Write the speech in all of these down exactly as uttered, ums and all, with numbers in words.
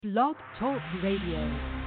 Blog Talk Radio.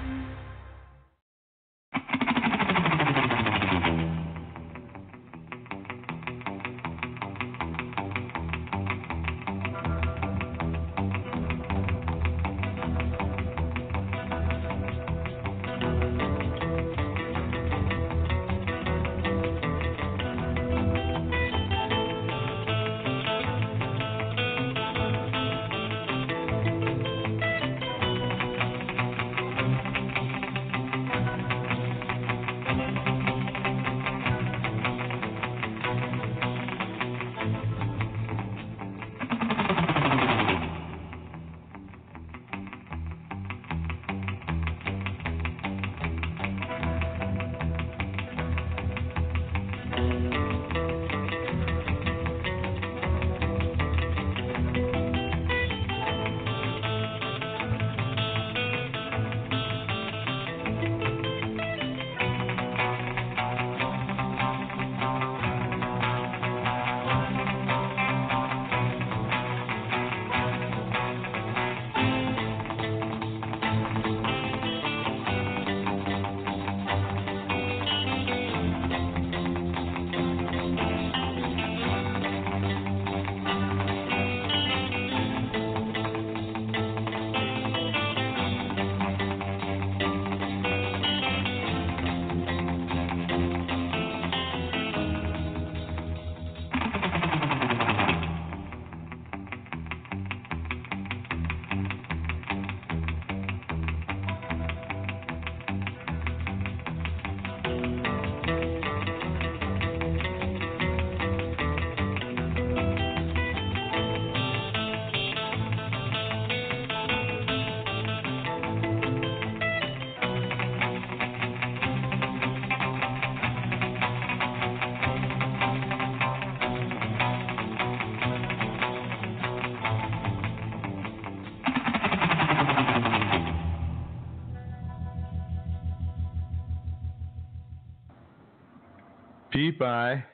Bye.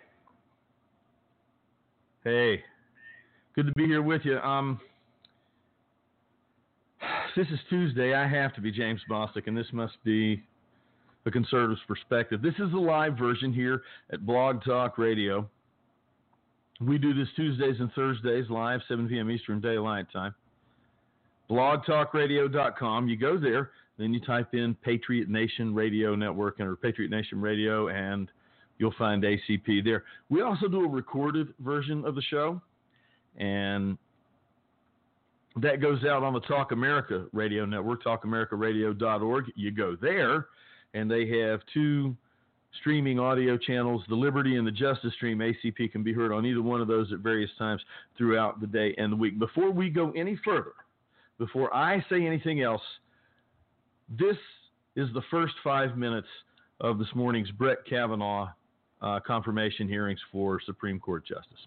Hey, good to be here with you. Um, this is Tuesday. I have to be James Bostic, and this must be the Conservative's Perspective. This is the live version here at Blog Talk Radio. We do this Tuesdays and Thursdays live, seven p.m. Eastern Daylight Time. blog talk radio dot com. You go there, then you type in Patriot Nation Radio Network or Patriot Nation Radio, and you'll find A C P there. We also do a recorded version of the show, and that goes out on the Talk America Radio Network, talk america radio dot org. You go there, and they have two streaming audio channels, the Liberty and the Justice Stream. A C P can be heard on either one of those at various times throughout the day and the week. Before we go any further, before I say anything else, this is the first five minutes of this morning's Brett Kavanaugh Uh, confirmation hearings for Supreme Court Justice.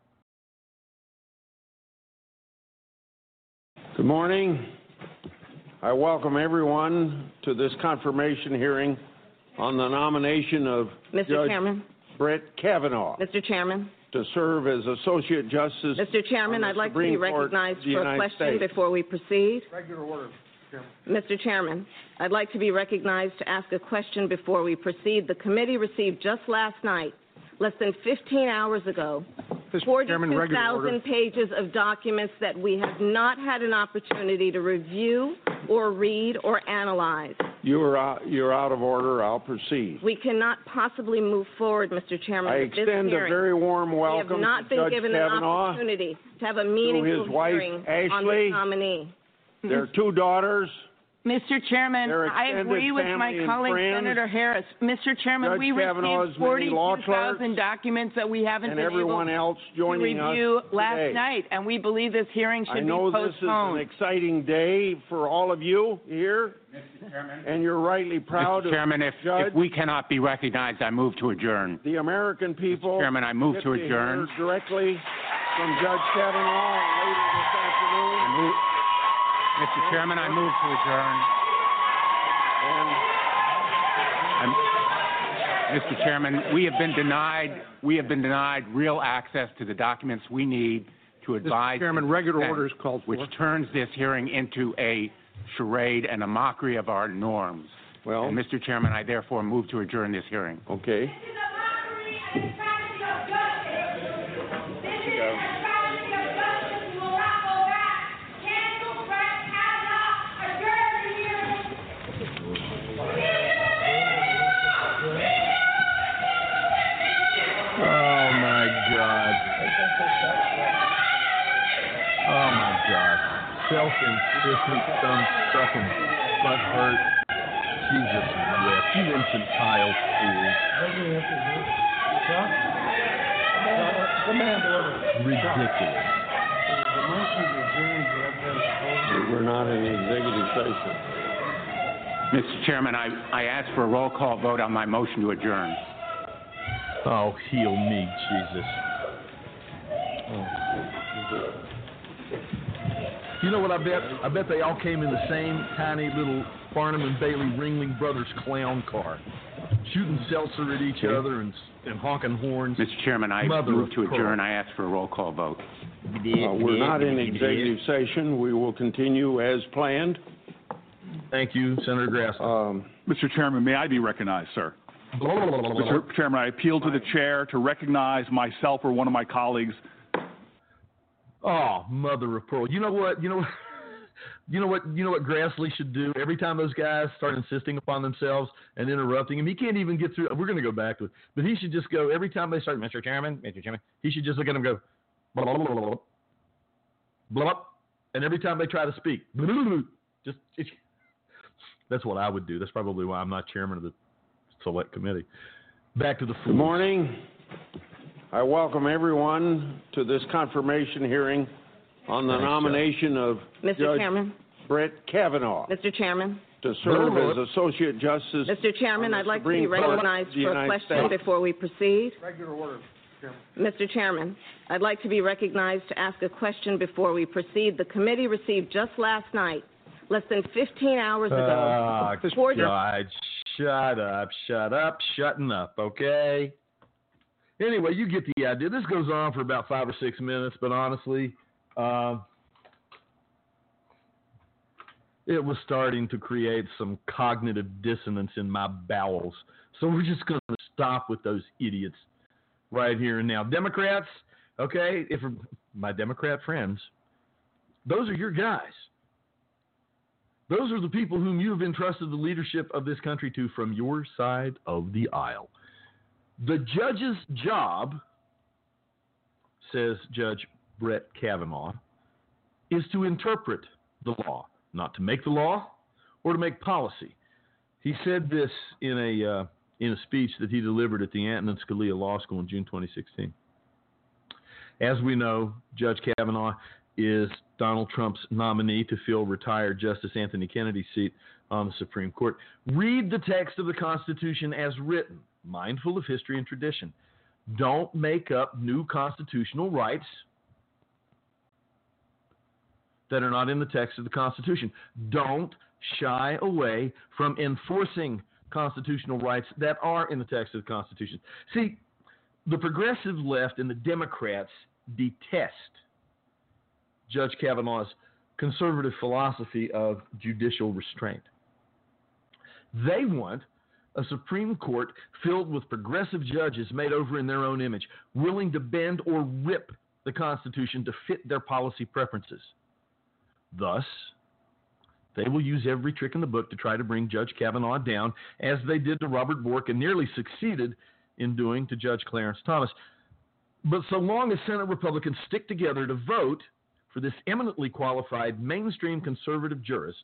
Good morning. I welcome everyone to this confirmation hearing on the nomination of Mister Judge Chairman. Brett Kavanaugh Mister Chairman. to serve as Associate Justice. Mister Chairman, I'd like to be recognized for a question before we proceed. Regular order. Mister Chairman, I'd like to be recognized to ask a question before we proceed. The committee received just last night, less than fifteen hours ago, forty-two thousand pages of documents that we have not had an opportunity to review or read or analyze. You are out, you're out of order. I'll proceed. We cannot possibly move forward, Mister Chairman, I with this extend hearing. a very warm welcome we have not to been Judge given Kavanaugh, an opportunity to have a meaningful his wife, hearing Ashley, on this nominee. Their two daughters. Mister Chairman, I agree with my colleague, Senator Harris. Mister Chairman, Judge we Kavanaugh's received forty-two thousand documents that we haven't and been everyone able else joining to review us last today. night, and we believe this hearing should I be know postponed. this is an exciting day for all of you here, Mister Chairman, and you're rightly proud Mister Chairman, of if, Judge. if we cannot be recognized, I move to adjourn. The American people Mister Chairman, I move get to to adjourn. hear directly from Judge Kavanaugh later this afternoon. I move, Mister Chairman, I move to adjourn. And I'm, Mister Chairman, we have been denied we have been denied real access to the documents we need to advise. Mister Chairman, regular consent, order is called for. which turns this hearing into a charade and a mockery of our norms. Well, and Mister Chairman, I therefore move to adjourn this hearing. Okay. Oh my God. Oh my God. Self-insistent, thumb-sucking, butt-hurt. Jesus wept. You infantile fool. Ridiculous. We're not in executive session. Mister Chairman, I, I ask for a roll call vote on my motion to adjourn. Oh, heal me, Jesus. Oh. You know what I bet? I bet they all came in the same tiny little Barnum and Bailey Ringling Brothers clown car, shooting seltzer at each okay. other and, and honking horns. Mister Chairman, I Mother move to adjourn. Pearl. I ask for a roll call vote. Uh, we're not in executive session. We will continue as planned. Thank you, Senator Grassley. Um, Mister Chairman, may I be recognized, sir? Mister Chairman, I appeal to the chair to recognize myself or one of my colleagues. Oh, mother of pearl! You know what? You know what? You know what? You know what Grassley should do every time those guys start insisting upon themselves and interrupting him. He can't even get through. We're going to go back to it, but he should just go every time they start. Mister Chairman, Mister Chairman. He should just look at him and go, blah blah blah blah, blah, blah, and every time they try to speak, blah, blah, blah, just it's, that's what I would do. That's probably why I'm not chairman of the select committee. Back to the Good morning. I welcome everyone to this confirmation hearing on the Thanks, nomination Joe. of Mister Judge Chairman. Brett Kavanaugh Mister Chairman. to serve as Associate Justice. Mister Chairman, I'd like Supreme to be recognized for a question States. before we proceed. Regular order, Chairman. Mister Chairman, I'd like to be recognized to ask a question before we proceed. The committee received just last night, less than fifteen hours ago. Oh, God, shut up, shut up, shutting up, okay? Anyway, you get the idea. This goes on for about five or six minutes, but honestly, uh, it was starting to create some cognitive dissonance in my bowels. So we're just going to stop with those idiots right here and now. Democrats, okay, if my Democrat friends, those are your guys. Those are the people whom you have entrusted the leadership of this country to from your side of the aisle. The judge's job, says Judge Brett Kavanaugh, is to interpret the law, not to make the law or to make policy. He said this in a uh, in a speech that he delivered at the Antonin Scalia Law School in June twenty sixteen. As we know, Judge Kavanaugh is Donald Trump's nominee to fill retired Justice Anthony Kennedy's seat on the Supreme Court. Read the text of the Constitution as written, mindful of history and tradition. Don't make up new constitutional rights that are not in the text of the Constitution. Don't shy away from enforcing constitutional rights that are in the text of the Constitution. See, the progressive left and the Democrats detest Judge Kavanaugh's conservative philosophy of judicial restraint. They want a Supreme Court filled with progressive judges made over in their own image, willing to bend or rip the Constitution to fit their policy preferences. Thus, they will use every trick in the book to try to bring Judge Kavanaugh down, as they did to Robert Bork and nearly succeeded in doing to Judge Clarence Thomas. But so long as Senate Republicans stick together to vote for this eminently qualified mainstream conservative jurist,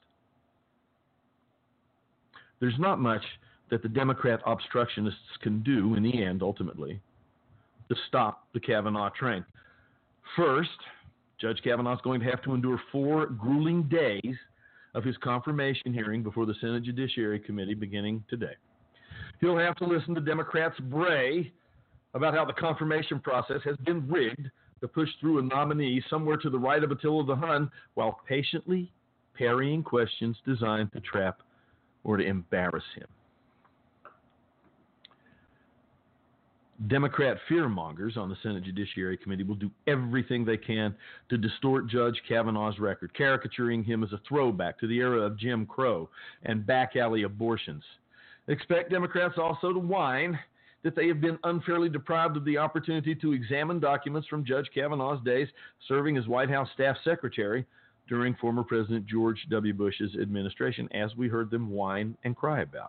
there's not much that the Democrat obstructionists can do in the end, ultimately, to stop the Kavanaugh train. First, Judge Kavanaugh is going to have to endure four grueling days of his confirmation hearing before the Senate Judiciary Committee beginning today. He'll have to listen to Democrats bray about how the confirmation process has been rigged to push through a nominee somewhere to the right of Attila the Hun while patiently parrying questions designed to trap or to embarrass him. Democrat fearmongers on the Senate Judiciary Committee will do everything they can to distort Judge Kavanaugh's record, caricaturing him as a throwback to the era of Jim Crow and back alley abortions. Expect Democrats also to whine that they have been unfairly deprived of the opportunity to examine documents from Judge Kavanaugh's days serving as White House staff secretary during former President George W. Bush's administration, as we heard them whine and cry about.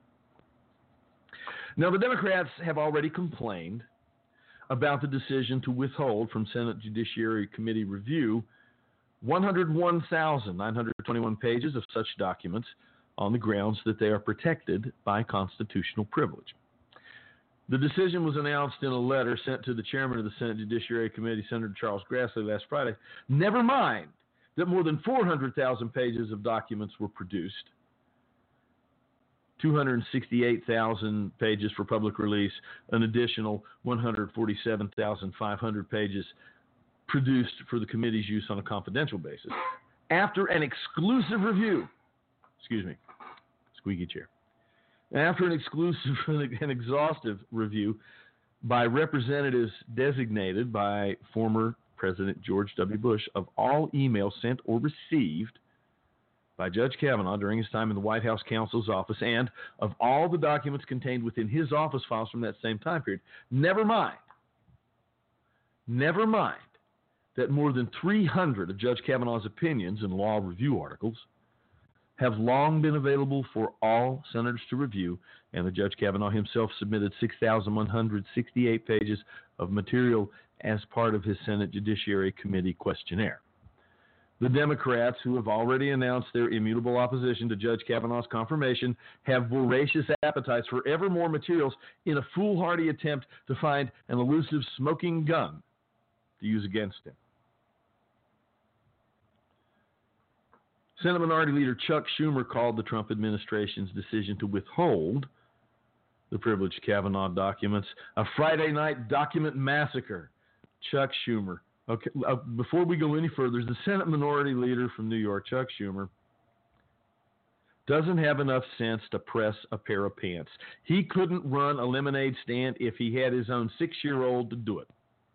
Now, the Democrats have already complained about the decision to withhold from Senate Judiciary Committee review one hundred one thousand nine hundred twenty-one pages of such documents on the grounds that they are protected by constitutional privilege. The decision was announced in a letter sent to the chairman of the Senate Judiciary Committee, Senator Charles Grassley, last Friday. Never mind that more than four hundred thousand pages of documents were produced, two hundred sixty-eight thousand pages for public release, an additional one hundred forty-seven thousand five hundred pages produced for the committee's use on a confidential basis. After an exclusive review, excuse me, squeaky chair, after an exclusive and exhaustive review by representatives designated by former President George W. Bush of all emails sent or received by Judge Kavanaugh during his time in the White House counsel's office, and of all the documents contained within his office files from that same time period. Never mind, never mind that more than three hundred of Judge Kavanaugh's opinions and law review articles have long been available for all senators to review, and the Judge Kavanaugh himself submitted six thousand one hundred sixty-eight pages of material as part of his Senate Judiciary Committee questionnaire. The Democrats, who have already announced their immutable opposition to Judge Kavanaugh's confirmation, have voracious appetites for ever more materials in a foolhardy attempt to find an elusive smoking gun to use against him. Senate Minority Leader Chuck Schumer called the Trump administration's decision to withhold the privileged Kavanaugh documents a Friday night document massacre. Chuck Schumer. Okay, uh, before we go any further, the Senate Minority Leader from New York, Chuck Schumer, doesn't have enough sense to press a pair of pants. He couldn't run a lemonade stand if he had his own six-year-old to do it.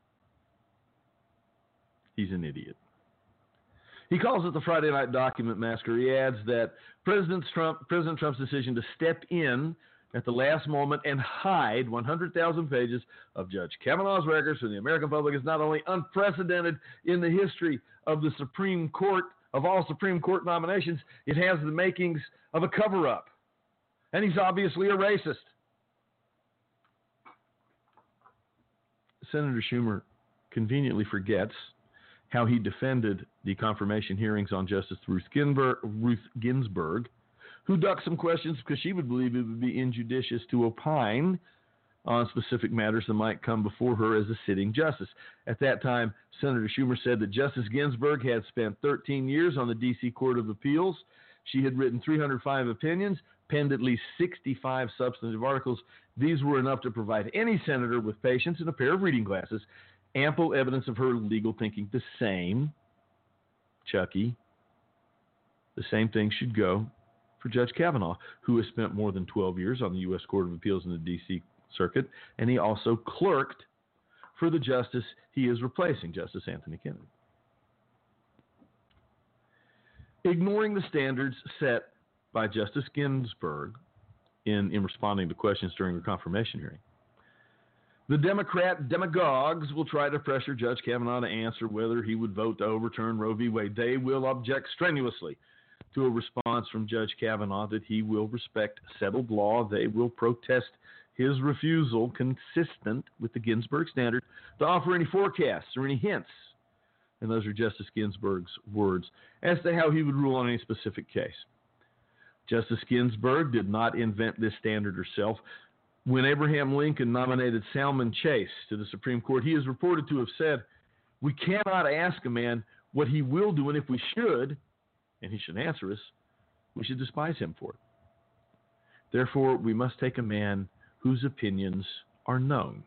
He's an idiot. He calls it the Friday Night Document Massacre. He adds that President Trump, President Trump's decision to step in at the last moment and hide one hundred thousand pages of Judge Kavanaugh's records from the American public is not only unprecedented in the history of the Supreme Court, of all Supreme Court nominations, it has the makings of a cover-up. And he's obviously a racist. Senator Schumer conveniently forgets how he defended the confirmation hearings on Justice Ruth Ginsburg, Ruth Ginsburg, who ducked some questions because she would believe it would be injudicious to opine on specific matters that might come before her as a sitting justice. At that time, Senator Schumer said that Justice Ginsburg had spent thirteen years on the D C Court of Appeals. She had written three hundred five opinions, penned at least sixty-five substantive articles. These were enough to provide any senator with patience and a pair of reading glasses ample evidence of her legal thinking. The same, Chucky, the same thing should go for Judge Kavanaugh, who has spent more than twelve years on the U S Court of Appeals in the D C Circuit, and he also clerked for the justice he is replacing, Justice Anthony Kennedy. Ignoring the standards set by Justice Ginsburg in, in responding to questions during the confirmation hearing, the Democrat demagogues will try to pressure Judge Kavanaugh to answer whether he would vote to overturn Roe v. Wade. They will object strenuously to a response from Judge Kavanaugh that he will respect settled law. They will protest his refusal, consistent with the Ginsburg standard, to offer any forecasts or any hints, and those are Justice Ginsburg's words, as to how he would rule on any specific case. Justice Ginsburg did not invent this standard herself. When Abraham Lincoln nominated Salmon Chase to the Supreme Court, he is reported to have said, "We cannot ask a man what he will do, and if we should, and he should answer us, we should despise him for it. Therefore, we must take a man whose opinions are known."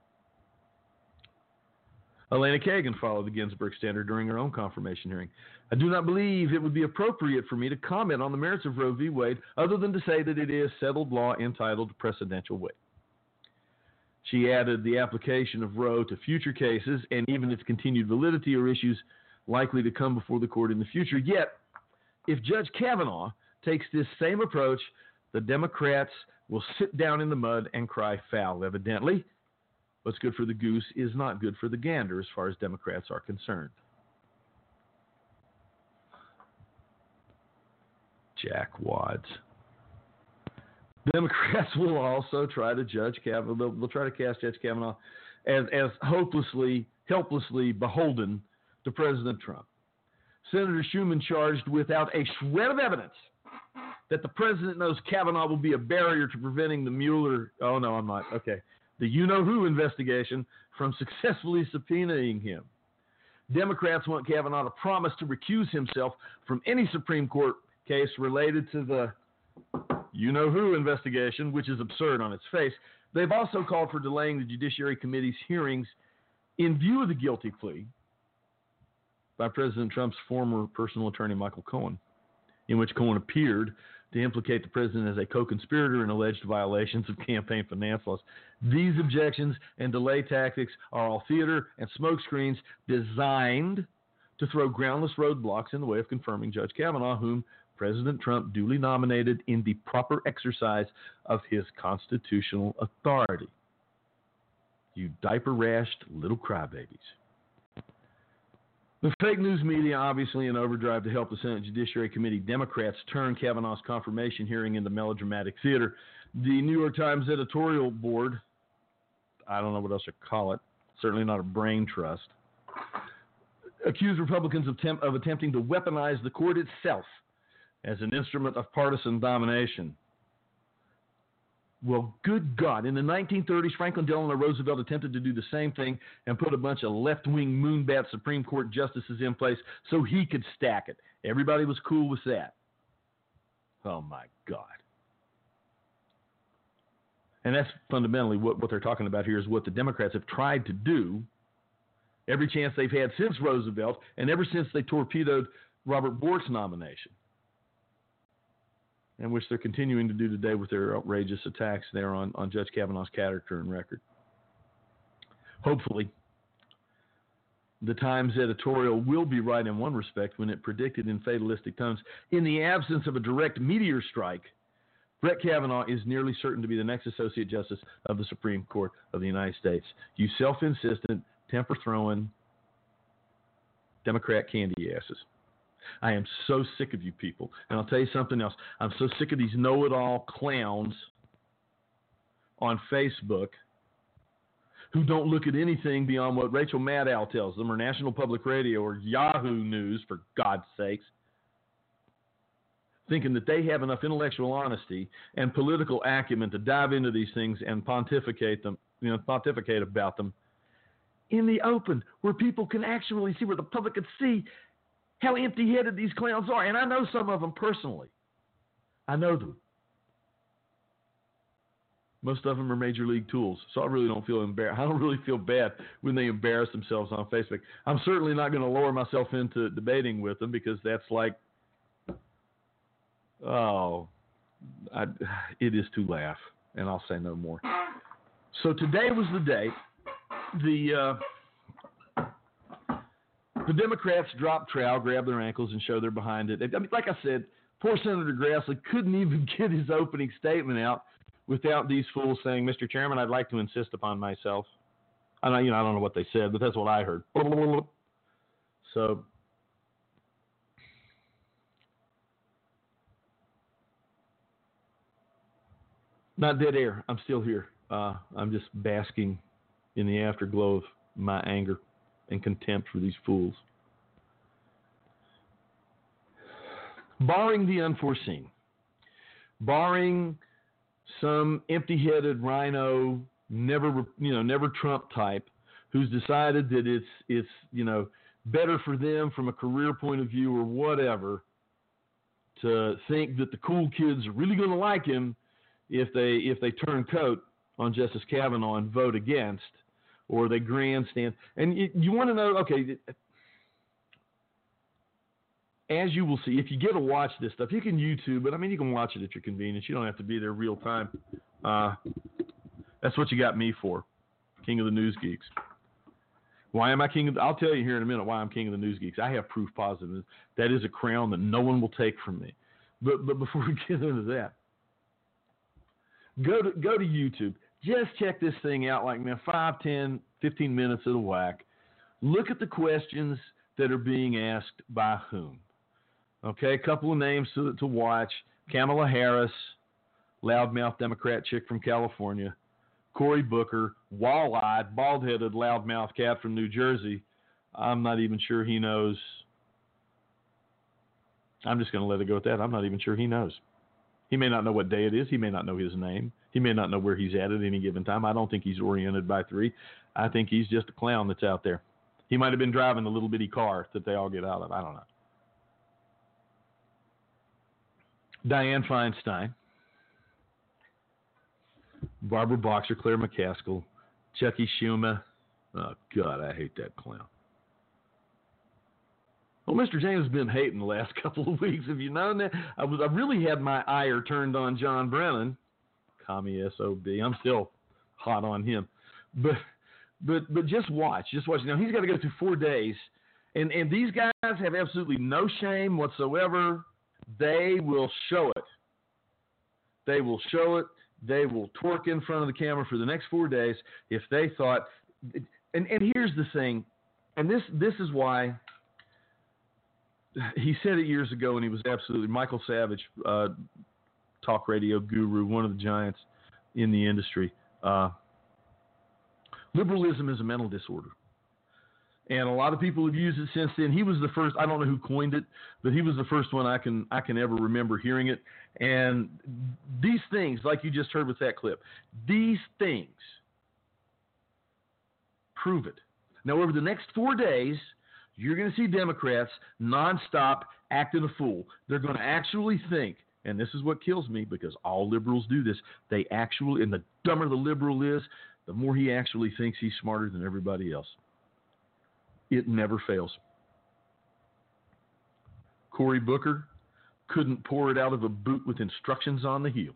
Elena Kagan followed the Ginsburg standard during her own confirmation hearing. "I do not believe it would be appropriate for me to comment on the merits of Roe v. Wade other than to say that it is settled law entitled to precedential weight." She added the application of Roe to future cases and even its continued validity or issues likely to come before the court in the future. Yet, if Judge Kavanaugh takes this same approach, the Democrats will sit down in the mud and cry foul. Evidently, what's good for the goose is not good for the gander as far as Democrats are concerned. Jackwads. Democrats will also try to judge Kavanaugh. They'll, they'll try to cast Judge Kavanaugh as, as hopelessly, helplessly beholden to President Trump. Senator Schumer charged without a shred of evidence that the president knows Kavanaugh will be a barrier to preventing the Mueller, oh no, I'm not, okay, the you-know-who investigation from successfully subpoenaing him. Democrats want Kavanaugh to promise to recuse himself from any Supreme Court case related to the you-know-who investigation, which is absurd on its face. They've also called for delaying the Judiciary Committee's hearings in view of the guilty plea by President Trump's former personal attorney, Michael Cohen, in which Cohen appeared to implicate the president as a co-conspirator in alleged violations of campaign finance laws. These objections and delay tactics are all theater and smokescreens designed to throw groundless roadblocks in the way of confirming Judge Kavanaugh, whom President Trump duly nominated in the proper exercise of his constitutional authority. You diaper-rashed little crybabies. The fake news media, obviously in overdrive to help the Senate Judiciary Committee Democrats turn Kavanaugh's confirmation hearing into melodramatic theater. The New York Times editorial board, I don't know what else to call it, certainly not a brain trust, accused Republicans of, temp- of attempting to weaponize the court itself as an instrument of partisan domination. Well, good God. In the nineteen thirties, Franklin Delano Roosevelt attempted to do the same thing and put a bunch of left-wing moonbat Supreme Court justices in place so he could stack it. Everybody was cool with that. Oh, my God. And that's fundamentally what, what they're talking about here is what the Democrats have tried to do every chance they've had since Roosevelt and ever since they torpedoed Robert Bork's nomination, and which they're continuing to do today with their outrageous attacks there on, on Judge Kavanaugh's character and record. Hopefully, the Times editorial will be right in one respect when it predicted in fatalistic tones, in the absence of a direct meteor strike, Brett Kavanaugh is nearly certain to be the next Associate Justice of the Supreme Court of the United States. You self-insistent, temper-throwing Democrat candy asses. I am so sick of you people. And I'll tell you something else. I'm so sick of these know-it-all clowns on Facebook who don't look at anything beyond what Rachel Maddow tells them or National Public Radio or Yahoo News, for God's sakes, thinking that they have enough intellectual honesty and political acumen to dive into these things and pontificate them, you know, pontificate about them in the open where people can actually see, where the public can see how empty-headed these clowns are. And I know some of them personally. I know them. Most of them are major league tools, so I really don't feel embarrassed. I don't really feel bad when they embarrass themselves on Facebook. I'm certainly not going to lower myself into debating with them because that's like, oh, I, it is to laugh, and I'll say no more. So today was the day. The uh, The Democrats dropped trowel, grabbed their ankles, and showed they're behind it. I mean, like I said, poor Senator Grassley couldn't even get his opening statement out without these fools saying, "Mister Chairman, I'd like to insist upon myself." I know, you know, I don't know what they said, but that's what I heard. So, not dead air. I'm still here. Uh, I'm just basking in the afterglow of my anger and contempt for these fools. Barring the unforeseen, barring some empty-headed rhino, never, you know, never Trump type who's decided that it's, it's, you know, better for them from a career point of view or whatever to think that the cool kids are really going to like him if they, if they turn coat on Justice Kavanaugh and vote against, or they grandstand. And you, you want to know, okay, as you will see, if you get to watch this stuff, you can YouTube it. I mean, you can watch it at your convenience. You don't have to be there real time. Uh, that's what you got me for. king of the news geeks. Why am I king of the, I'll tell you here in a minute why I'm king of the news geeks. I have proof positive. That is a crown that no one will take from me. But but before we get into that, go to go to YouTube. Just check this thing out like man, five, ten, fifteen minutes at a whack. Look at the questions that are being asked by whom. Okay, a couple of names to, to watch. Kamala Harris, loudmouth Democrat chick from California. Cory Booker, wall-eyed, bald-headed, loudmouth cat from New Jersey. I'm not even sure he knows. I'm just going to let it go at that. I'm not even sure he knows. He may not know what day it is. He may not know his name. He may not know where he's at at any given time. I don't think he's oriented by three. I think he's just a clown that's out there. He might have been driving the little bitty car that they all get out of. I don't know. Dianne Feinstein, Barbara Boxer, Claire McCaskill, Chucky Schumer. Oh, God, I hate that clown. Well, Mister James has been hating the last couple of weeks. Have you known that? I was I really had my ire turned on John Brennan. Commie S O B. I'm still hot on him. But but but just watch. Just watch. Now, he's got to go through four days. And, and these guys have absolutely no shame whatsoever. They will show it. They will show it. They will twerk in front of the camera for the next four days if they thought. And, and here's the thing. And this this is why. He said it years ago, and he was absolutely Michael Savage, uh, talk radio guru, one of the giants in the industry. Uh, liberalism is a mental disorder, and a lot of people have used it since then. He was the first. I don't know who coined it, but he was the first one I can I can ever remember hearing it. And these things, like you just heard with that clip, these things prove it. Now, over the next four days. You're going to see Democrats nonstop acting a fool. They're going to actually think, and this is what kills me because all liberals do this, they actually, and the dumber the liberal is, the more he actually thinks he's smarter than everybody else. It never fails. Cory Booker couldn't pour it out of a boot with instructions on the heel.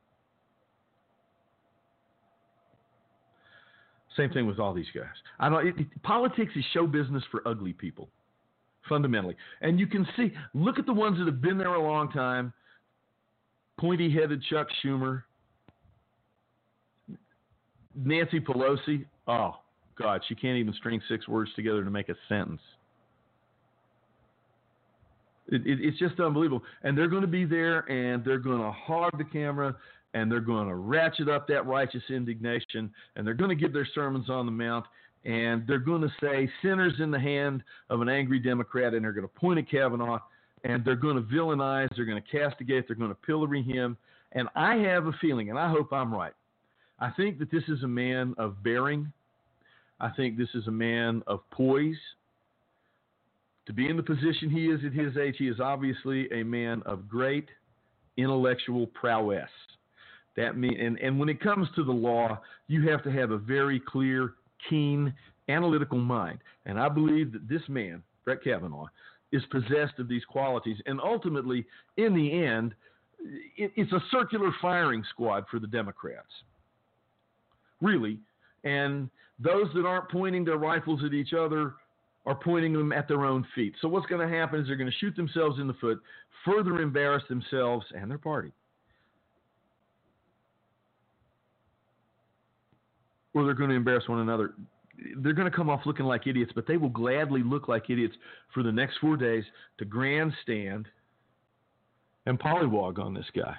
Same thing with all these guys. I don't. It, it, politics is show business for ugly people, fundamentally. And you can see. Look at the ones that have been there a long time. Pointy-headed Chuck Schumer, Nancy Pelosi. Oh God, she can't even string six words together to make a sentence. It, it, it's just unbelievable. And they're going to be there, and they're going to hog the camera. And they're going to ratchet up that righteous indignation, and they're going to give their sermons on the Mount, and they're going to say sinners in the hand of an angry Democrat, and they're going to point at Kavanaugh, and they're going to villainize, they're going to castigate, they're going to pillory him. And I have a feeling, and I hope I'm right, I think that this is a man of bearing. I think this is a man of poise. To be in the position he is at his age, he is obviously a man of great intellectual prowess. That mean, and, and when it comes to the law, you have to have a very clear, keen, analytical mind. And I believe that this man, Brett Kavanaugh, is possessed of these qualities. And ultimately, in the end, it, it's a circular firing squad for the Democrats. Really. And those that aren't pointing their rifles at each other are pointing them at their own feet. So what's going to happen is they're going to shoot themselves in the foot, further embarrass themselves and their party. Or they're going to embarrass one another. They're going to come off looking like idiots, but they will gladly look like idiots for the next four days to grandstand and pollywog on this guy.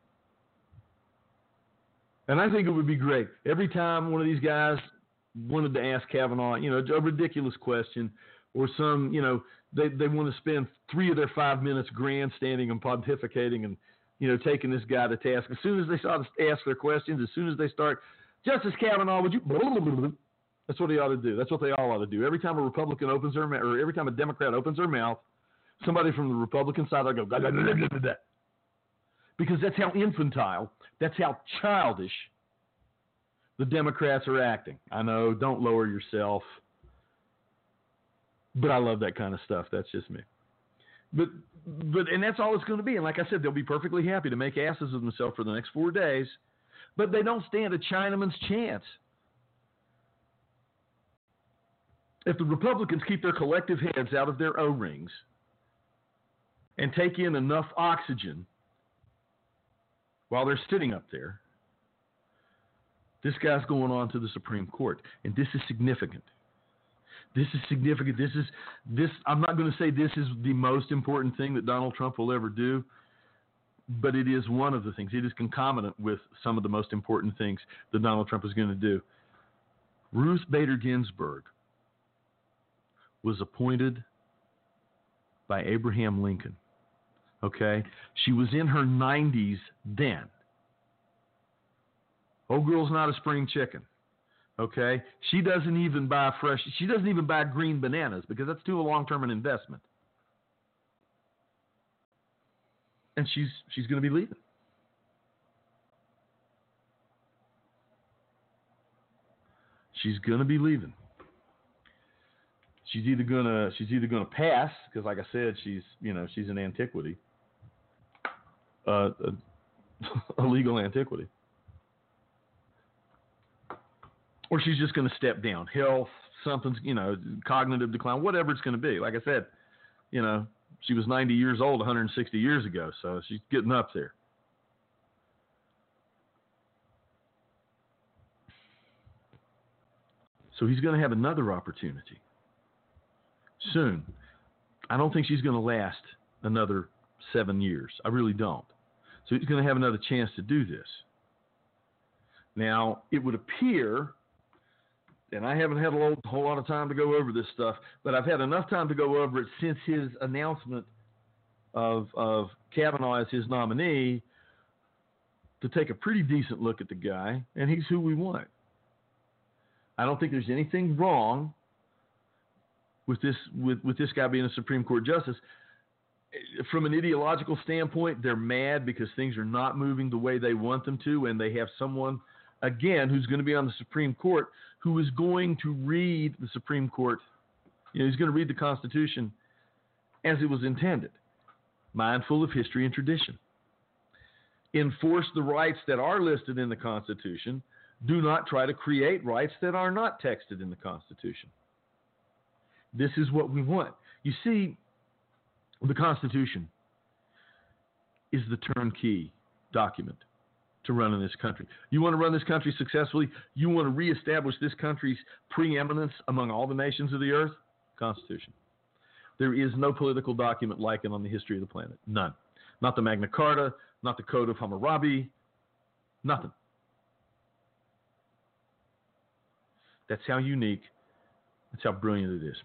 And I think it would be great. Every time one of these guys wanted to ask Kavanaugh, you know, a ridiculous question or some, you know, they, they want to spend three of their five minutes grandstanding and pontificating and, you know, taking this guy to task. As soon as they start to ask their questions, as soon as they start, Justice Kavanaugh, would you? That's what he ought to do. That's what they all ought to do. Every time a Republican opens their mouth, or every time a Democrat opens their mouth, somebody from the Republican side will go, blah, blah, blah, blah, blah, blah. Because that's how infantile, that's how childish the Democrats are acting. I know, don't lower yourself, but I love that kind of stuff. That's just me. But, but, and that's all it's going to be. And like I said, they'll be perfectly happy to make asses of themselves for the next four days. But they don't stand a Chinaman's chance. if the Republicans keep their collective heads out of their O-rings and take in enough oxygen while they're sitting up there, this guy's going on to the Supreme Court. And this is significant. This is significant. This is this. I'm not going to say this is the most important thing that Donald Trump will ever do, but it is one of the things. It is concomitant with some of the most important things that Donald Trump is going to do. Ruth Bader Ginsburg was appointed by Abraham Lincoln. Okay? She was in her nineties then. Old girl's not a spring chicken. Okay? She doesn't even buy fresh, she doesn't even buy green bananas because that's too long-term an investment. And she's she's going to be leaving. She's going to be leaving. She's either going to she's either going to pass because, like I said, she's you know she's an antiquity, uh, a, a legal antiquity, or she's just going to step down. Health, something's you know cognitive decline, whatever it's going to be. Like I said, you know she was ninety years old one hundred sixty years ago, so she's getting up there. So he's going to have another opportunity soon. I don't think she's going to last another seven years. I really don't. So he's going to have another chance to do this. Now, it would appear, and I haven't had a whole lot of time to go over this stuff, but I've had enough time to go over it since his announcement of, of Kavanaugh as his nominee to take a pretty decent look at the guy, and he's who we want. I don't think there's anything wrong with this with, with this guy being a Supreme Court justice. From an ideological standpoint, they're mad because things are not moving the way they want them to, and they have someone, again, who's going to be on the Supreme Court who is going to read the Supreme Court. You know, he's going to read the Constitution as it was intended, mindful of history and tradition. Enforce the rights that are listed in the Constitution. Do not try to create rights that are not texted in the Constitution. This is what we want. You see, the Constitution is the turnkey document to run in this country. You want to run this country successfully? You want to reestablish this country's preeminence among all the nations of the earth? Constitution. There is no political document like it on the history of the planet. None. Not the Magna Carta, not the Code of Hammurabi, nothing. That's how unique, that's how brilliant it is.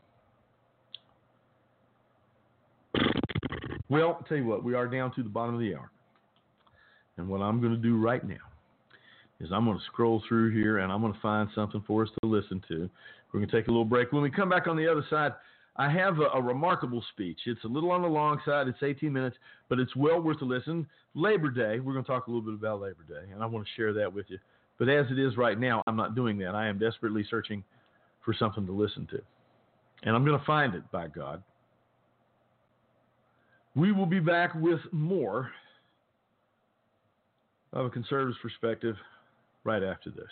Well, I'll tell you what, we are down to the bottom of the hour. And what I'm going to do right now is I'm going to scroll through here and I'm going to find something for us to listen to. We're going to take a little break. When we come back on the other side, I have a, a remarkable speech. It's a little on the long side. It's eighteen minutes, but it's well worth a listen. Labor Day, we're going to talk a little bit about Labor Day, and I want to share that with you. But as it is right now, I'm not doing that. I am desperately searching for something to listen to. And I'm going to find it, by God. We will be back with more of a conservative's perspective right after this.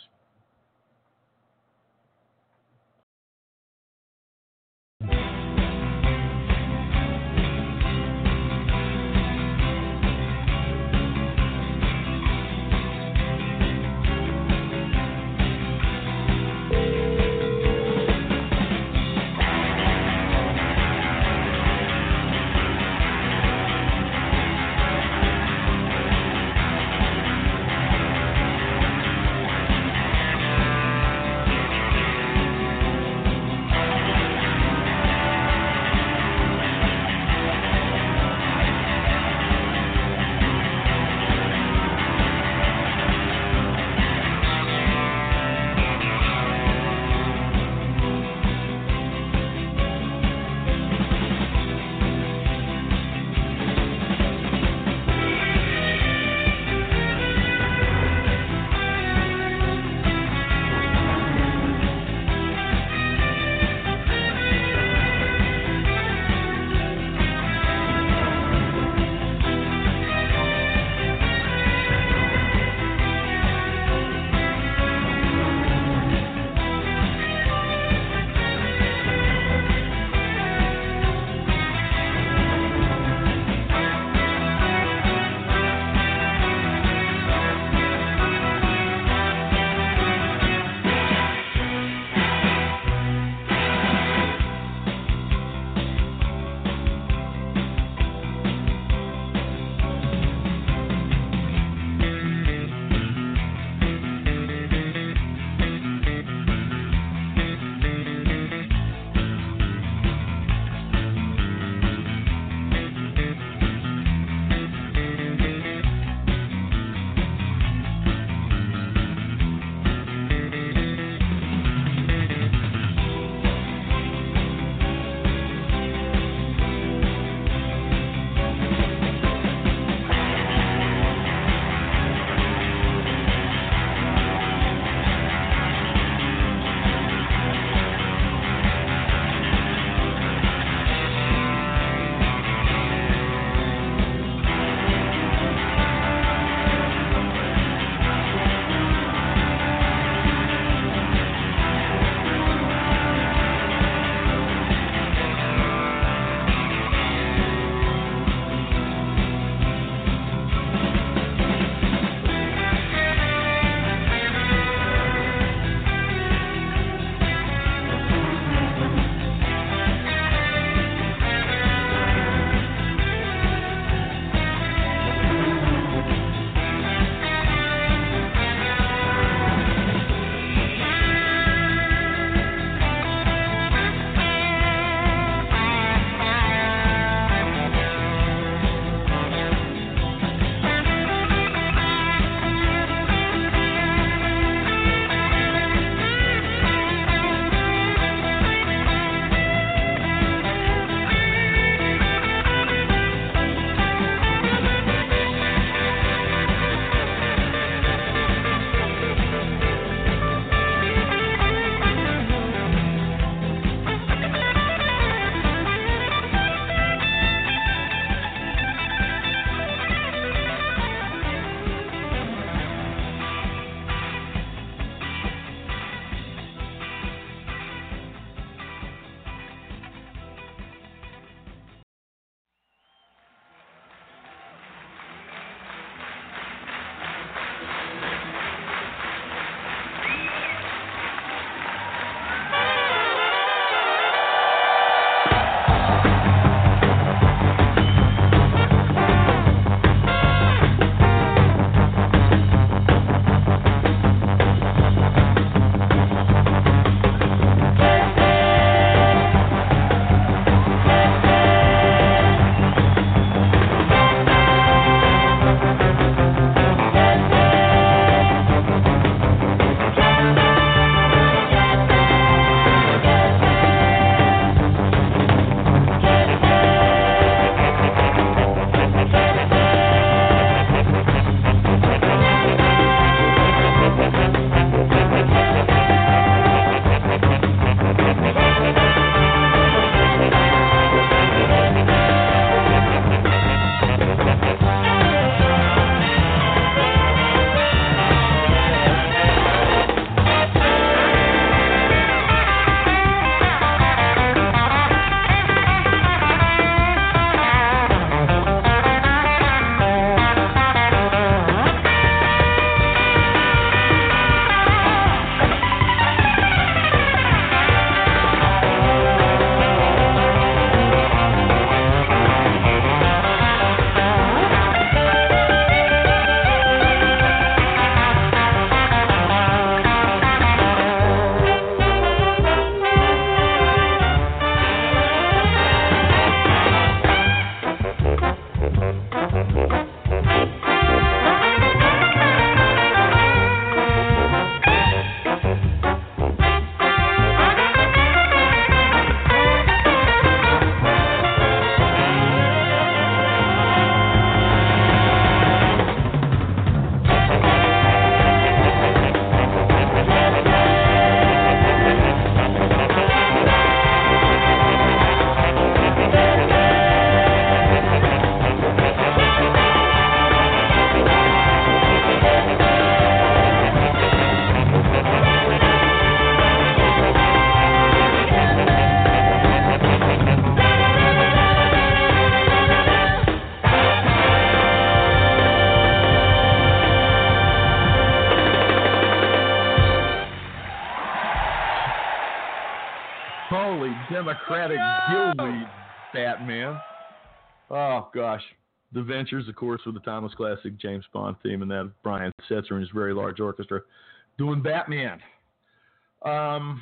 Democratic Gilweed Batman. Oh, gosh. The Ventures, of course, with the timeless classic James Bond theme, and that Brian Setzer and his very large orchestra doing Batman. Um,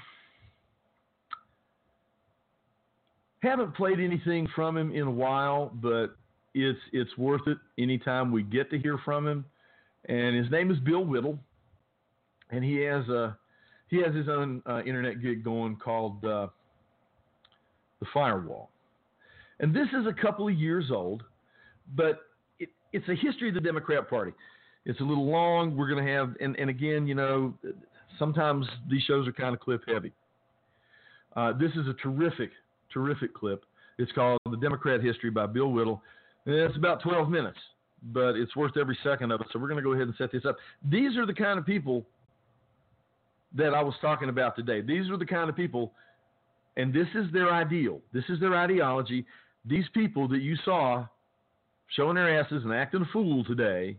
haven't played anything from him in a while, but it's it's worth it anytime we get to hear from him. And his name is Bill Whittle, and he has a he has his own uh, internet gig going called uh, The Firewall. And this is a couple of years old, but it, it's a history of the Democrat Party. It's a little long. We're going to have, and, and again, you know, sometimes these shows are kind of clip heavy. Uh, this is a terrific, terrific clip. It's called The Democrat History by Bill Whittle. And it's about twelve minutes, but it's worth every second of it. So we're going to go ahead and set this up. These are the kind of people that I was talking about today. These are the kind of people, and this is their ideal. This is their ideology. These people that you saw showing their asses and acting a fool today,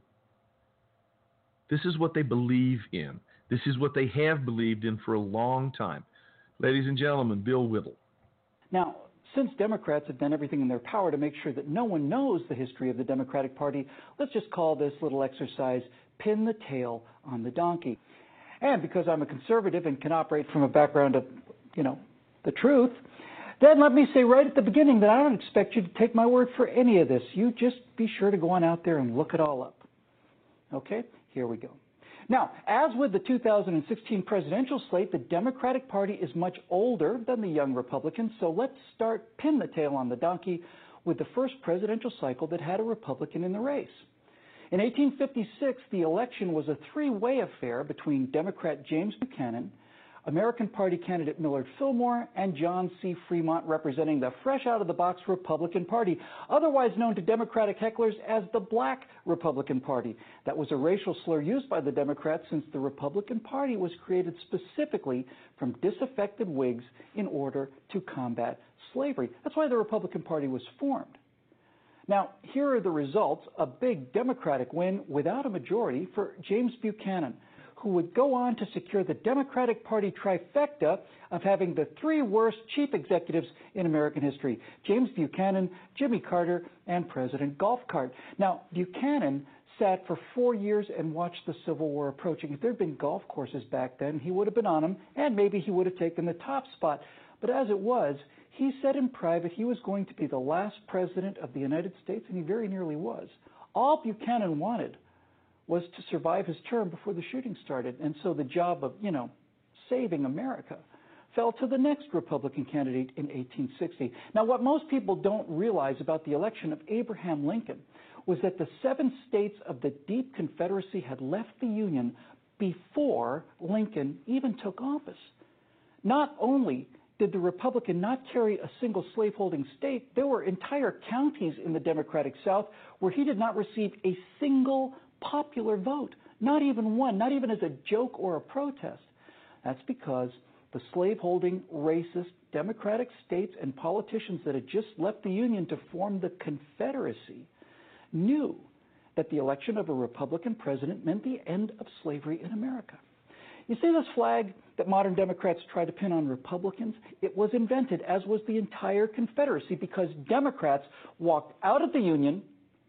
this is what they believe in. This is what they have believed in for a long time. Ladies and gentlemen, Bill Whittle. Now, since Democrats have done everything in their power to make sure that no one knows the history of the Democratic Party, let's just call this little exercise Pin the Tail on the Donkey. And because I'm a conservative and can operate from a background of, you know, the truth, then let me say right at the beginning that I don't expect you to take my word for any of this. You just be sure to go on out there and look it all up. Okay, here we go. Now, as with the two thousand sixteen presidential slate, the Democratic Party is much older than the young Republicans, so let's start Pin the Tail on the Donkey with the first presidential cycle that had a Republican in the race. In eighteen fifty-six, the election was a three-way affair between Democrat James Buchanan, American Party candidate Millard Fillmore, and John C. Fremont, representing the fresh-out-of-the-box Republican Party, otherwise known to Democratic hecklers as the Black Republican Party. That was a racial slur used by the Democrats since the Republican Party was created specifically from disaffected Whigs in order to combat slavery. That's why the Republican Party was formed. Now, here are the results: a big Democratic win without a majority for James Buchanan, who would go on to secure the Democratic Party trifecta of having the three worst chief executives in American history: James Buchanan, Jimmy Carter, and President Golf Cart. Now, Buchanan sat for four years and watched the Civil War approaching. If there had been golf courses back then, he would have been on them, and maybe he would have taken the top spot. But as it was, he said in private he was going to be the last president of the United States, and he very nearly was. All Buchanan wanted was to survive his term before the shooting started, and so the job of, you know, saving America fell to the next Republican candidate in eighteen sixty. Now, what most people don't realize about the election of Abraham Lincoln was that the seven states of the deep Confederacy had left the Union before Lincoln even took office. Not only did the Republican not carry a single slaveholding state, there were entire counties in the Democratic South where he did not receive a single popular vote, not even one, not even as a joke or a protest. That's because the slaveholding, racist, Democratic states and politicians that had just left the Union to form the Confederacy knew that the election of a Republican president meant the end of slavery in America. You see this flag that modern Democrats try to pin on Republicans? It was invented, as was the entire Confederacy, because Democrats walked out of the Union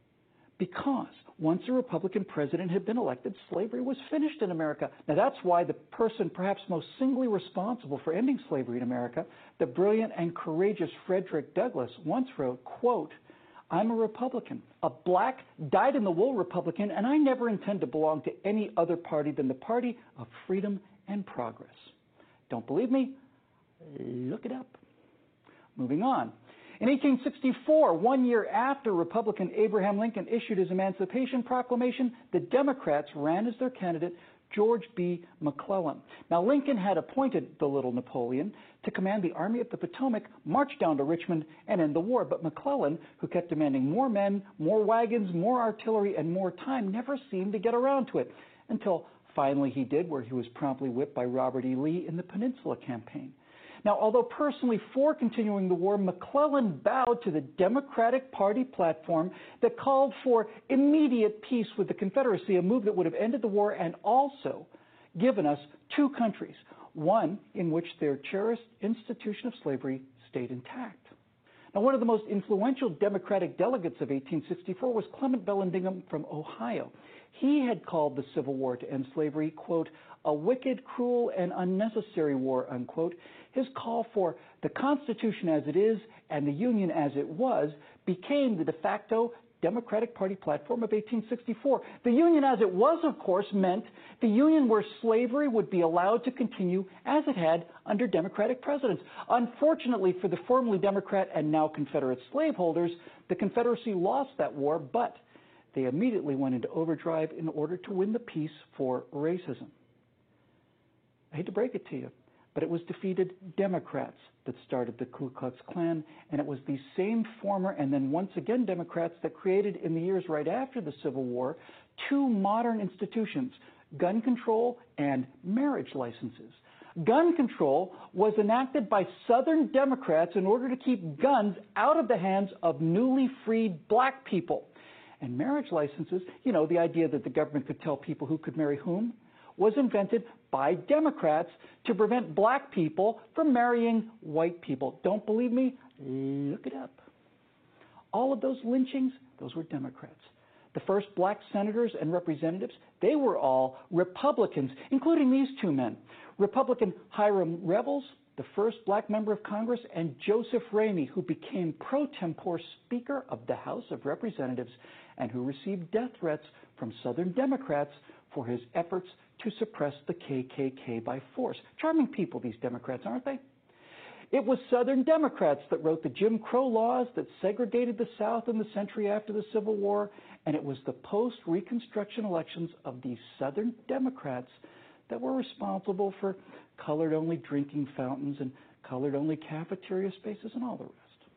because once a Republican president had been elected, slavery was finished in America. Now, that's why the person perhaps most singly responsible for ending slavery in America, the brilliant and courageous Frederick Douglass, once wrote, quote, "I'm a Republican, a black, dyed-in-the-wool Republican, and I never intend to belong to any other party than the party of freedom and progress." Don't believe me? Look it up. Moving on. In eighteen sixty-four, one year after Republican Abraham Lincoln issued his Emancipation Proclamation, the Democrats ran as their candidate George B. McClellan. Now, Lincoln had appointed the little Napoleon to command the Army of the Potomac, march down to Richmond, and end the war. But McClellan, who kept demanding more men, more wagons, more artillery, and more time, never seemed to get around to it, until finally he did, where he was promptly whipped by Robert E. Lee in the Peninsula Campaign. Now, although personally for continuing the war, McClellan bowed to the Democratic Party platform that called for immediate peace with the Confederacy, a move that would have ended the war and also given us two countries, one in which their cherished institution of slavery stayed intact. Now, one of the most influential Democratic delegates of eighteen sixty-four was Clement Vallandigham from Ohio. He had called the Civil War to end slavery, quote, a wicked, cruel, and unnecessary war, unquote. His call for the Constitution as it is and the Union as it was became the de facto Democratic Party platform of eighteen sixty-four. The Union as it was, of course, meant the Union where slavery would be allowed to continue as it had under Democratic presidents. Unfortunately for the formerly Democrat and now Confederate slaveholders, the Confederacy lost that war, but they immediately went into overdrive in order to win the peace for racism. I hate to break it to you, but it was defeated Democrats that started the Ku Klux Klan, and it was these same former and then once again Democrats that created in the years right after the Civil War two modern institutions, gun control and marriage licenses. Gun control was enacted by Southern Democrats in order to keep guns out of the hands of newly freed black people. And marriage licenses, you know, the idea that the government could tell people who could marry whom, was invented by Democrats to prevent black people from marrying white people. Don't believe me? Look it up. All of those lynchings, those were Democrats. The first black senators and representatives, they were all Republicans, including these two men. Republican Hiram Revels, the first black member of Congress, and Joseph Ramey, who became pro tempore Speaker of the House of Representatives and who received death threats from Southern Democrats for his efforts to suppress the K K K by force. Charming people, these Democrats, aren't they? It was Southern Democrats that wrote the Jim Crow laws that segregated the South in the century after the Civil War, and it was the post-Reconstruction elections of these Southern Democrats that were responsible for colored-only drinking fountains and colored-only cafeteria spaces and all the rest.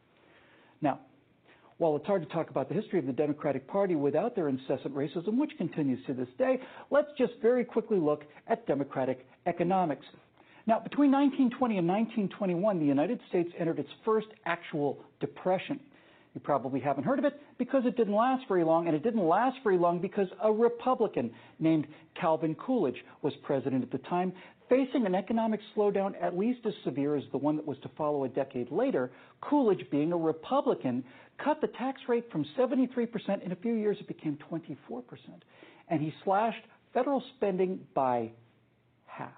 Now, while it's hard to talk about the history of the Democratic Party without their incessant racism, which continues to this day, let's just very quickly look at Democratic economics. Now, between nineteen twenty and nineteen twenty-one, the United States entered its first actual depression. You probably haven't heard of it because it didn't last very long, and it didn't last very long because a Republican named Calvin Coolidge was president at the time. Facing an economic slowdown at least as severe as the one that was to follow a decade later, Coolidge, being a Republican, cut the tax rate from seventy-three percent. In a few years, it became twenty-four percent. And he slashed federal spending by half.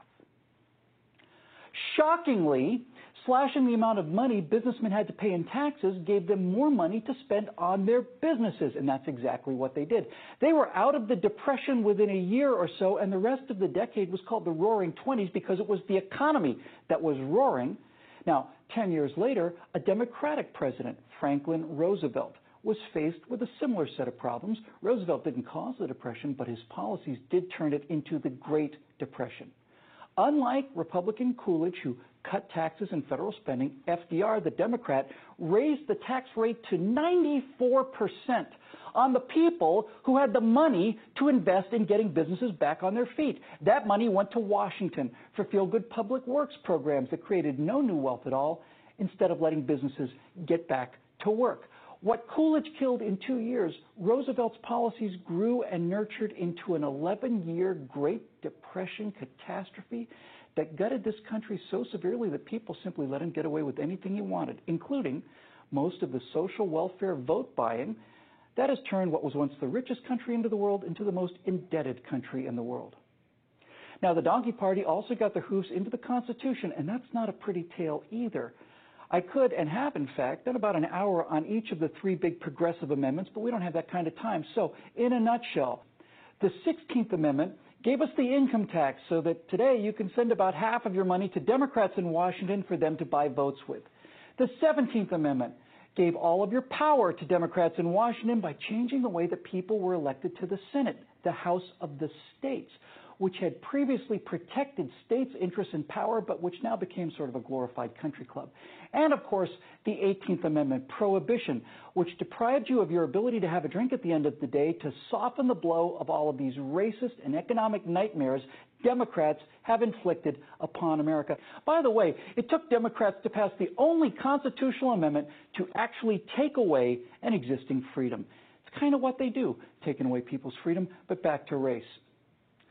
Shockingly, slashing the amount of money businessmen had to pay in taxes gave them more money to spend on their businesses, and that's exactly what they did. They were out of the Depression within a year or so, and the rest of the decade was called the Roaring Twenties because it was the economy that was roaring. Now, ten years later, a Democratic president, Franklin Roosevelt, was faced with a similar set of problems. Roosevelt didn't cause the Depression, but his policies did turn it into the Great Depression. Unlike Republican Coolidge, who cut taxes and federal spending, F D R, the Democrat, raised the tax rate to ninety-four percent on the people who had the money to invest in getting businesses back on their feet. That money went to Washington for feel-good public works programs that created no new wealth at all, instead of letting businesses get back to work. What Coolidge killed in two years, Roosevelt's policies grew and nurtured into an eleven-year Great Depression catastrophe that gutted this country so severely that people simply let him get away with anything he wanted, including most of the social welfare vote buying that has turned what was once the richest country in the world into the most indebted country in the world. Now, the Donkey Party also got their hoofs into the Constitution, and that's not a pretty tale either. I could and have, in fact, done about an hour on each of the three big progressive amendments, but we don't have that kind of time. So, in a nutshell, the sixteenth Amendment gave us the income tax so that today you can send about half of your money to Democrats in Washington for them to buy votes with. The seventeenth Amendment gave all of your power to Democrats in Washington by changing the way that people were elected to the Senate, the House of the States, which had previously protected states' interests and power, but which now became sort of a glorified country club. And, of course, the eighteenth Amendment, prohibition, which deprived you of your ability to have a drink at the end of the day to soften the blow of all of these racist and economic nightmares Democrats have inflicted upon America. By the way, it took Democrats to pass the only constitutional amendment to actually take away an existing freedom. It's kind of what they do, taking away people's freedom, but back to race.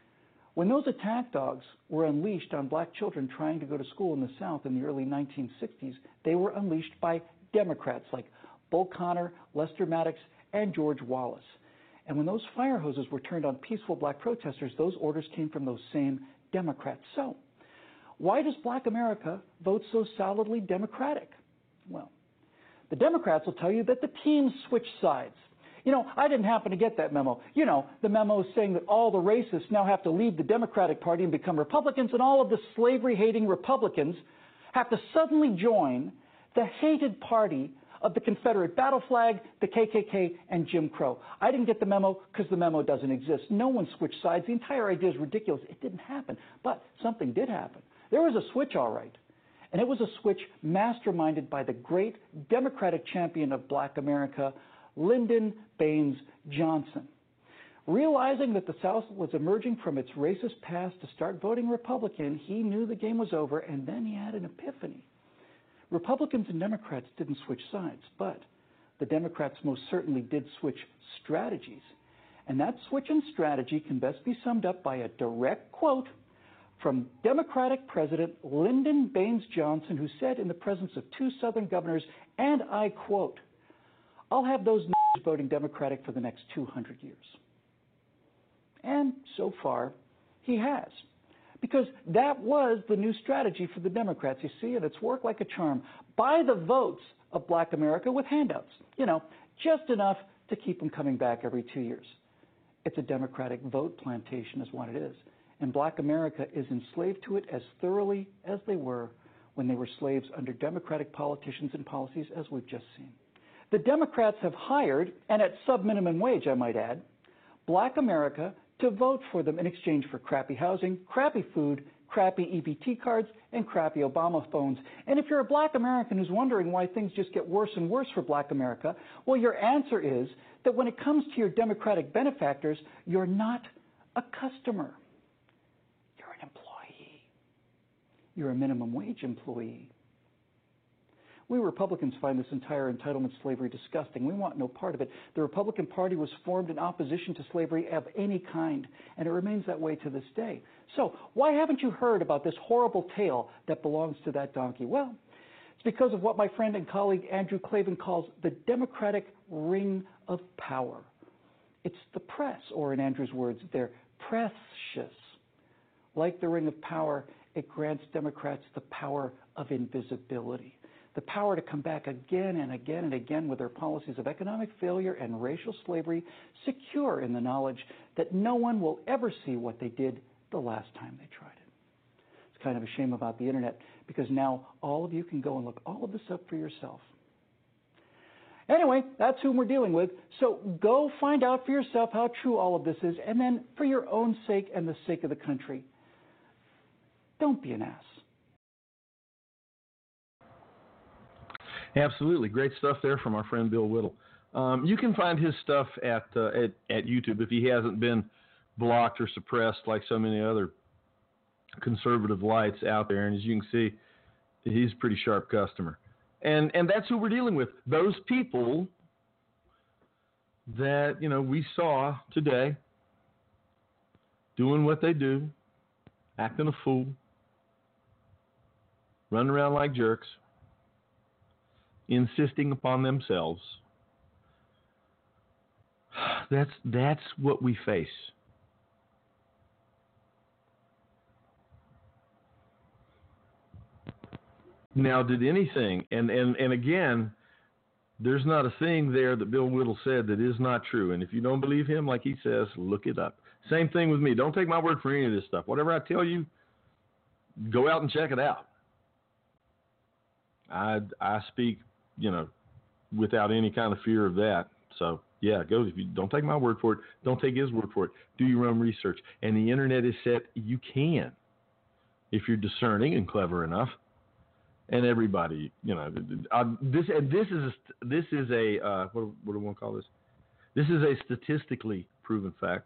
When those attack dogs were unleashed on black children trying to go to school in the South in the early nineteen sixties, they were unleashed by Democrats like Bull Connor, Lester Maddox, and George Wallace. And when those fire hoses were turned on peaceful black protesters, those orders came from those same Democrats. So, why does black America vote so solidly Democratic? Well, the Democrats will tell you that the teams switch sides. You know, I didn't happen to get that memo. You know, the memo saying that all the racists now have to leave the Democratic Party and become Republicans, and all of the slavery-hating Republicans have to suddenly join the hated party of the Confederate battle flag, the K K K, and Jim Crow. I didn't get the memo because the memo doesn't exist. No one switched sides. The entire idea is ridiculous. It didn't happen. But something did happen. There was a switch, all right. And it was a switch masterminded by the great Democratic champion of black America, Lyndon Baines Johnson. Realizing that the South was emerging from its racist past to start voting Republican, he knew the game was over, and then he had an epiphany. Republicans and Democrats didn't switch sides, but the Democrats most certainly did switch strategies. And that switch in strategy can best be summed up by a direct quote from Democratic President Lyndon Baines Johnson, who said in the presence of two Southern governors, and I quote, "I'll have those n***s voting Democratic for the next two hundred years. And so far, he has. Because that was the new strategy for the Democrats, you see, and it's worked like a charm. Buy the votes of black America with handouts. You know, just enough to keep them coming back every two years. It's a Democratic vote plantation is what it is. And black America is enslaved to it as thoroughly as they were when they were slaves under Democratic politicians and policies, as we've just seen. The Democrats have hired, and at sub-minimum wage, I might add, black America to vote for them in exchange for crappy housing, crappy food, crappy E B T cards, and crappy Obama phones. And if you're a black American who's wondering why things just get worse and worse for black America, well, your answer is that when it comes to your Democratic benefactors, you're not a customer. You're an employee. You're a minimum wage employee. We Republicans find this entire entitlement slavery disgusting. We want no part of it. The Republican Party was formed in opposition to slavery of any kind, and it remains that way to this day. So why haven't you heard about this horrible tale that belongs to that donkey? Well, it's because of what my friend and colleague Andrew Klavan calls the Democratic ring of power. It's the press, or in Andrew's words, they're precious. Like the ring of power, it grants Democrats the power of invisibility. The power to come back again and again and again with their policies of economic failure and racial slavery, secure in the knowledge that no one will ever see what they did the last time they tried it. It's kind of a shame about the internet, because now all of you can go and look all of this up for yourself. Anyway, that's whom we're dealing with. So go find out for yourself how true all of this is, and then for your own sake and the sake of the country, don't be an ass. Absolutely. Great stuff there from our friend Bill Whittle. Um, you can find his stuff at, uh, at at YouTube if he hasn't been blocked or suppressed like so many other conservative lights out there. And as you can see, he's a pretty sharp customer. And and that's who we're dealing with. Those people that, you know, we saw today doing what they do, acting a fool, running around like jerks, insisting upon themselves. That's that's what we face. Now, did anything, and, and, and again, there's not a thing there that Bill Whittle said that is not true. And if you don't believe him, like he says, look it up. Same thing with me. Don't take my word for any of this stuff. Whatever I tell you, go out and check it out. I, I speak, you know, without any kind of fear of that. So, yeah, go. If you don't take my word for it, don't take his word for it. Do your own research. And the internet is set. You can, if you're discerning and clever enough. And everybody, you know, uh, this and this is a, this is a uh, what, what do we want to call this? This is a statistically proven fact.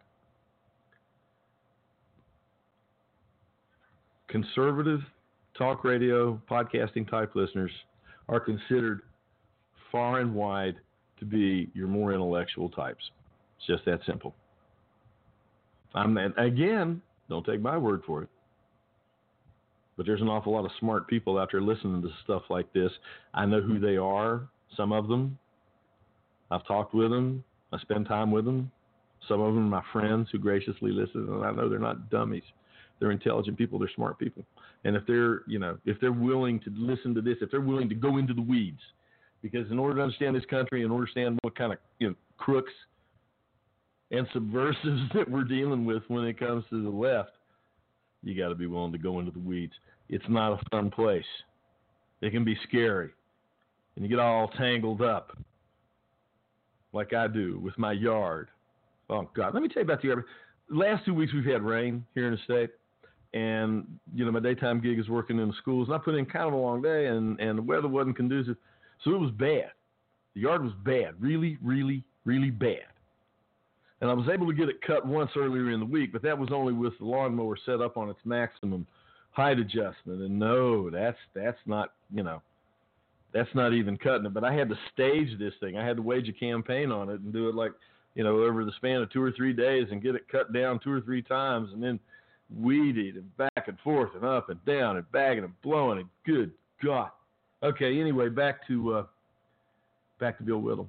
Conservative talk radio, podcasting type listeners are considered far and wide to be your more intellectual types. It's just that simple. I'm, and again, Don't take my word for it. But there's an awful lot of smart people out there listening to stuff like this. I know who they are, some of them. I've talked with them. I spend time with them. Some of them are my friends who graciously listen, and I know they're not dummies. They're intelligent people. They're smart people. And if they're, you know, if they're willing to listen to this, if they're willing to go into the weeds, because in order to understand this country, in order to understand what kind of, you know, crooks and subversives that we're dealing with when it comes to the left, you got to be willing to go into the weeds. It's not a fun place. It can be scary. And you get all tangled up like I do with my yard. Oh, God. Let me tell you about the yard. The last two weeks we've had rain here in the state. And, you know, my daytime gig is working in the schools. And I put in kind of a long day, and, and the weather wasn't conducive. So it was bad. The yard was bad. Really, really, really bad. And I was able to get it cut once earlier in the week, but that was only with the lawnmower set up on its maximum height adjustment. And no, that's that's not, you know, that's not even cutting it. But I had to stage this thing. I had to wage a campaign on it and do it like, you know, over the span of two or three days and get it cut down two or three times and then weed it and back and forth and up and down and bagging and blowing it. Good God. Okay, anyway, back to uh, back to Bill Whittle.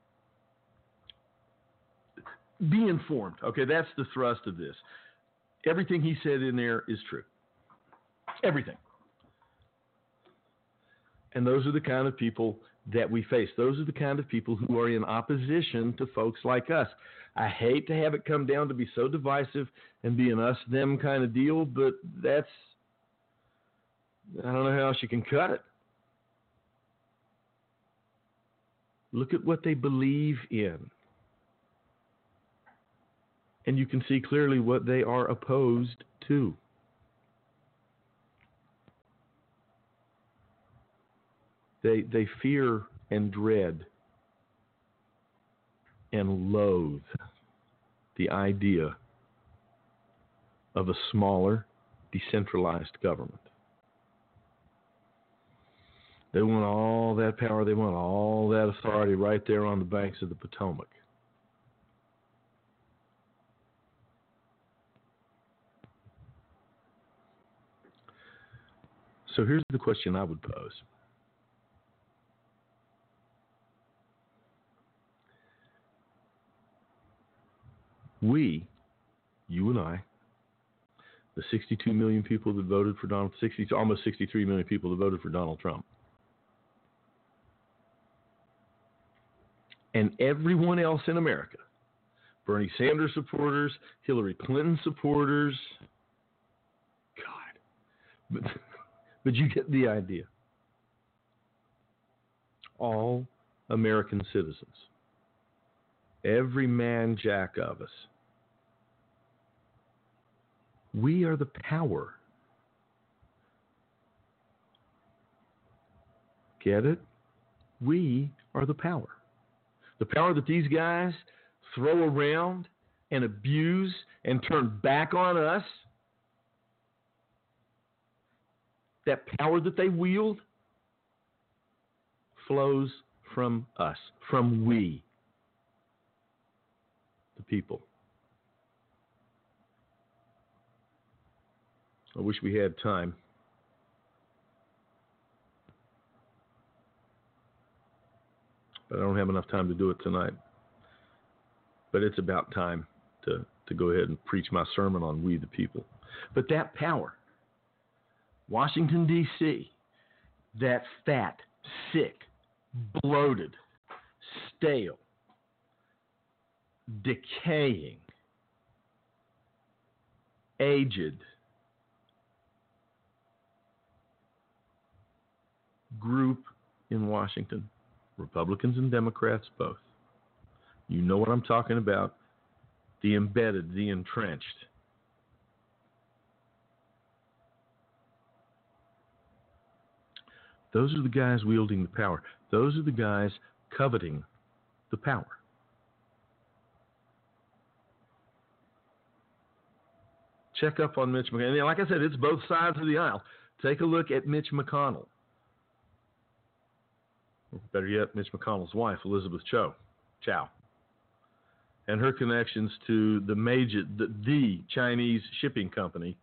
Be informed. Okay, that's the thrust of this. Everything he said in there is true. Everything. And those are the kind of people that we face. Those are the kind of people who are in opposition to folks like us. I hate to have it come down to be so divisive and be an us-them kind of deal, but that's, I don't know how else you can cut it. Look at what they believe in. And you can see clearly what they are opposed to. They they fear and dread and loathe the idea of a smaller, decentralized government. They want all that power, they want all that authority right there on the banks of the Potomac. So here's the question I would pose. We, you and I, the sixty-two million people that voted for Donald, sixty, almost sixty-three million people that voted for Donald Trump, and everyone else in America, Bernie Sanders supporters, Hillary Clinton supporters, God, but, but you get the idea. All American citizens, every man jack of us, we are the power. Get it? We are the power. The power that these guys throw around and abuse and turn back on us, that power that they wield flows from us, from we, the people. I wish we had time. But I don't have enough time to do it tonight. But it's about time to, to go ahead and preach my sermon on we the people. But that power, Washington, D C, that fat, sick, bloated, stale, decaying, aged group in Washington, Republicans and Democrats both. You know what I'm talking about. The embedded, the entrenched. Those are the guys wielding the power. Those are the guys coveting the power. Check up on Mitch McConnell. And like I said, it's both sides of the aisle. Take a look at Mitch McConnell. Or better yet, Mitch McConnell's wife, Elizabeth Cho. Chow. and her connections to the major, the, the Chinese shipping company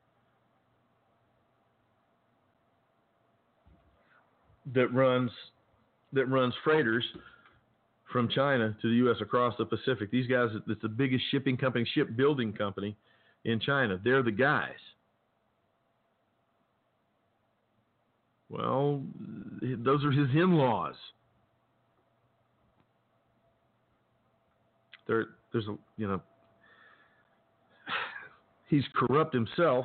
that runs that runs freighters from China to the U S across the Pacific. These guys, it's the biggest shipping company, shipbuilding company in China. They're the guys. Well, those are his in-laws. There, there's a, you know, he's corrupt himself.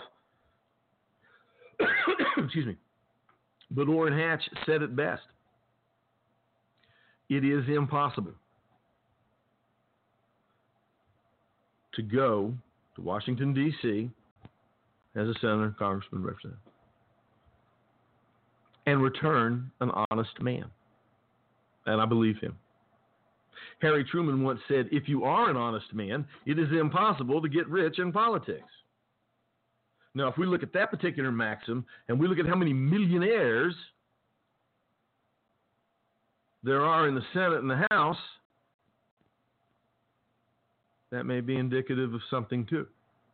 Excuse me. But Orrin Hatch said it best. It is impossible to go to Washington, D C as a senator, congressman, representative, and return an honest man. And I believe him. Harry Truman once said, if you are an honest man, it is impossible to get rich in politics. Now, if we look at that particular maxim, and we look at how many millionaires there are in the Senate and the House, that may be indicative of something too.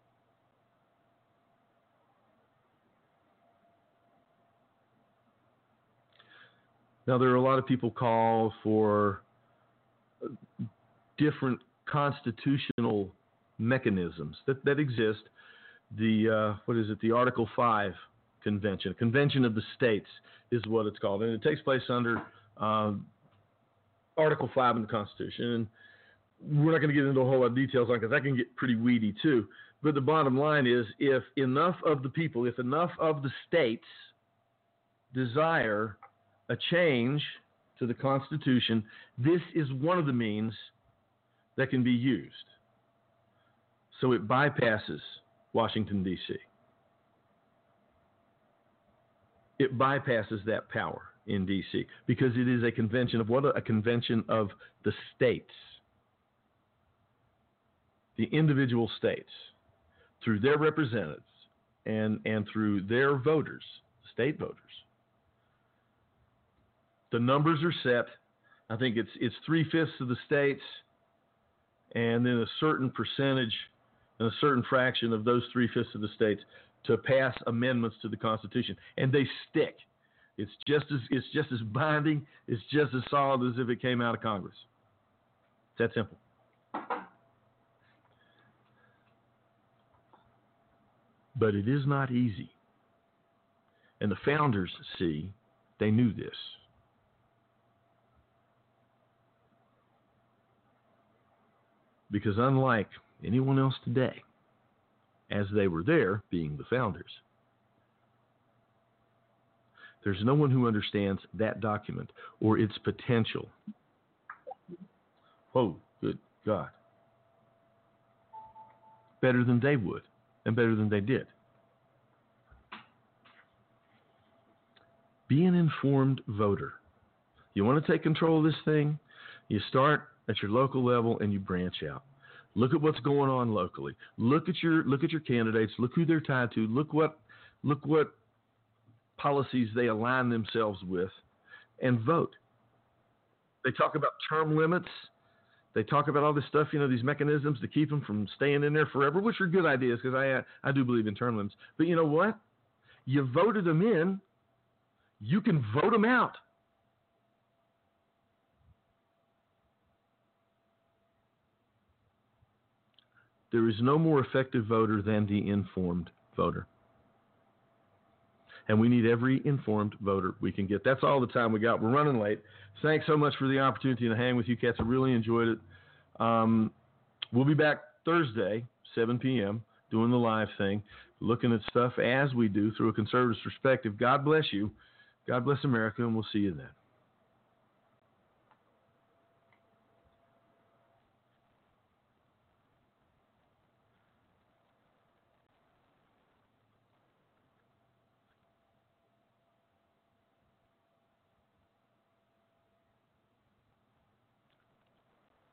Now, there are a lot of people call for different constitutional mechanisms that, that exist. The, uh, what is it, the Article five Convention, Convention of the States is what it's called. And it takes place under uh, Article five in the Constitution. And we're not going to get into a whole lot of details on it because that can get pretty weedy too. But the bottom line is, if enough of the people, if enough of the states desire a change to the Constitution, this is one of the means that can be used. So it bypasses Washington, D C It bypasses that power in D C because it is a convention of what? A convention of the states. The individual states, through their representatives and, and through their voters, state voters. The numbers are set. I think it's it's three-fifths of the states and then a certain percentage and a certain fraction of those three-fifths of the states to pass amendments to the Constitution. And they stick. It's just as it's just as binding, it's just as solid as if it came out of Congress. It's that simple. But it is not easy. And the founders, see, they knew this. Because unlike anyone else today, as they were there, being the founders, there's no one who understands that document or its potential. Oh, good God. Better than they would, and better than they did. Be an informed voter. You want to take control of this thing? You start at your local level and you branch out. Look at what's going on locally. Look at your look at your candidates. Look who they're tied to. Look what look what policies they align themselves with, and vote. They talk about term limits. They talk about all this stuff, you know, these mechanisms to keep them from staying in there forever, which are good ideas because I I do believe in term limits. But you know what? You voted them in. You can vote them out. There is no more effective voter than the informed voter. And we need every informed voter we can get. That's all the time we got. We're running late. Thanks so much for the opportunity to hang with you cats. I really enjoyed it. Um, we'll be back Thursday, seven p.m., doing the live thing, looking at stuff as we do through a conservative perspective. God bless you. God bless America, and we'll see you then.